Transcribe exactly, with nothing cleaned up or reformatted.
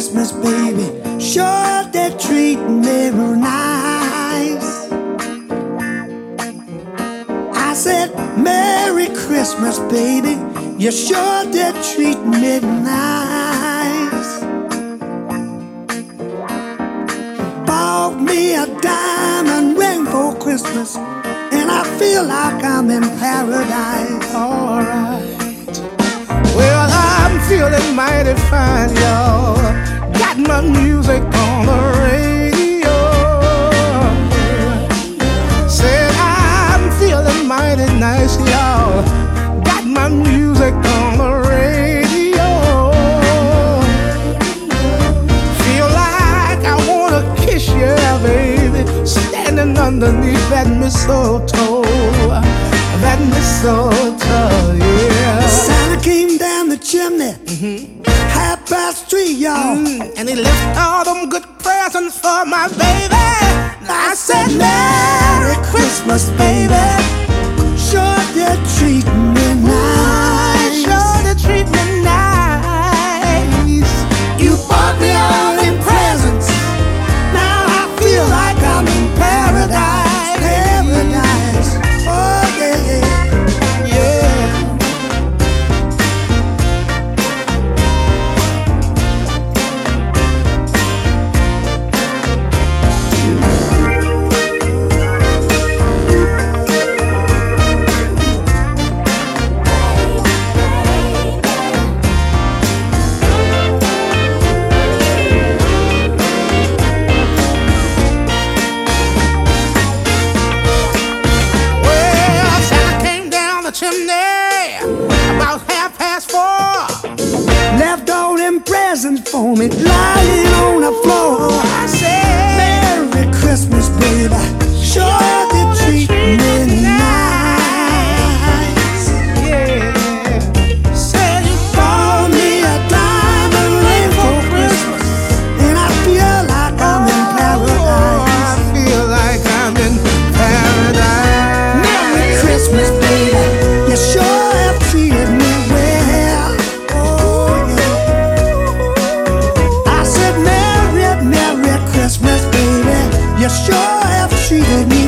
Christmas, baby. Sure, they treat me real nice. I said, Merry Christmas, baby. You sure did treat me nice. Bought me a diamond ring for Christmas, and I feel like I'm in paradise. Alright. Well, I'm feeling mighty fine, y'all. Got my music on the radio. Said I'm feeling mighty nice, y'all. Got my music on the radio. Feel like I wanna kiss you, baby, standing underneath that mistletoe. That mistletoe, yeah. Santa came down the chimney, mm-hmm. half past three, y'all. Mm, and he left all them good presents for my baby. I said, Merry Christmas, baby. Sure did treat me nice. Sure did treat me nice. You bought me all them presents. Now I feel like I'm in paradise. Paradise. Oh, yeah, yeah. Yeah. About half past four. Left all them presents for me lying on the floor. I said, Merry Christmas, baby. Sure did treat me nice. Yeah. Said you bought me a diamond ring for Christmas, and I feel like I'm in paradise. I feel like I'm in paradise. Merry Christmas, baby. You sure have treated me well. Oh, yeah. I said, Merry, Merry Christmas, baby. You sure have treated me